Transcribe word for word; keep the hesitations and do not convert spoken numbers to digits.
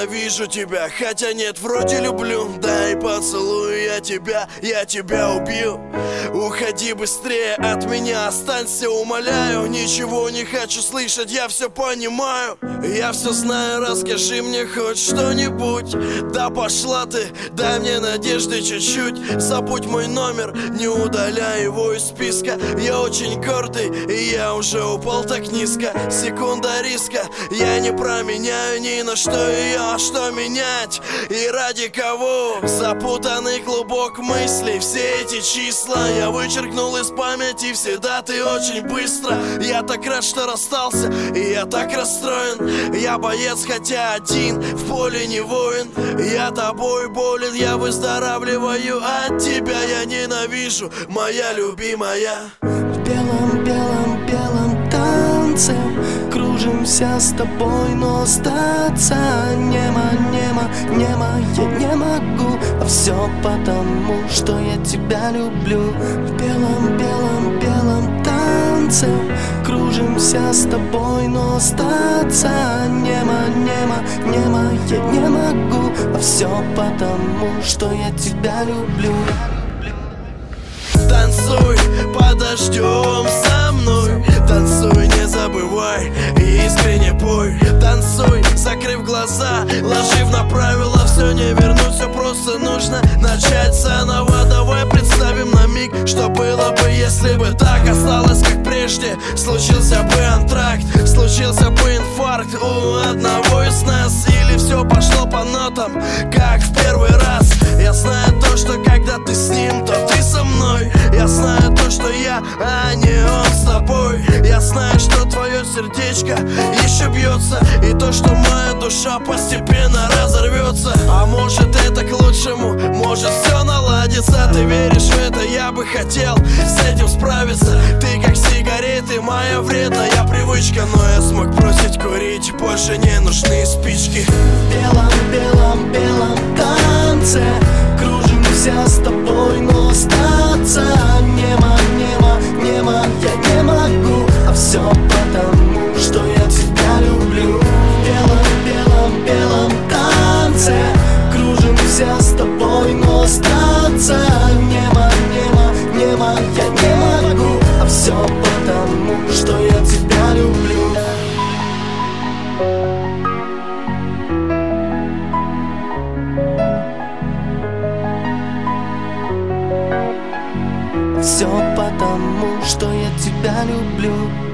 ненавижу тебя, хотя нет, вроде люблю. Дай поцелую я тебя, я тебя убью. Уходи быстрее от меня, останься, умоляю. Ничего не хочу слышать, я все понимаю. Я все знаю, расскажи мне хоть что-нибудь. Да пошла ты, дай мне надежды чуть-чуть. Забудь мой номер, не удаляй его из списка. Я очень гордый, и я уже упал так низко. Секунда риска, я не променяю ни на что ее. А что менять и ради кого? Запутанный клубок мыслей, все эти числа я вычеркнул из памяти все даты очень быстро. Я так рад, что расстался, и я так расстроен. Я боец, хотя один, в поле не воин. Я тобой болен, я выздоравливаю от тебя. Я ненавижу, моя любимая. В белом, белом, белом танце кружимся с тобой, но остаться нема, нема, нема, я не могу. А все потому, что я тебя люблю. В белом, белом, белом танце кружимся с тобой, но остаться нема, нема, нема, я не могу. А все потому, что я тебя люблю. Танцуй под дождем со мной, танцуй, не забывай и искренне пой. Танцуй, закрыв глаза, ложив на правила. Все не вернуть, все просто нужно начать заново. Давай представим на миг, что было бы, если бы так осталось как прежде. Случился бы антракт, случился бы инфаркт у одного из нас. Или все пошло по нотам, как в первый раз. Я знаю то, что когда ты с ним, то ты со мной. Я знаю то, что я, а не он с тобой. Я знаю, что твое сердечко еще бьется, и то, что моя душа постепенно разорвется. А может это к лучшему, может все наладится. Ты веришь в это, я бы хотел с этим справиться. Ты как сигареты, моя вредная привычка. Но я смог бросить курить, больше не нужны спички. В белом, белом, белом танце кружимся с тобой, но остаться нема, нема, нема, я не могу. А все потому, что я тебя люблю. В белом, белом, белом танце кружимся с тобой, но остаться нема, нема, нема, я не могу. А все потому, что я тебя люблю. Все потому, что я тебя люблю.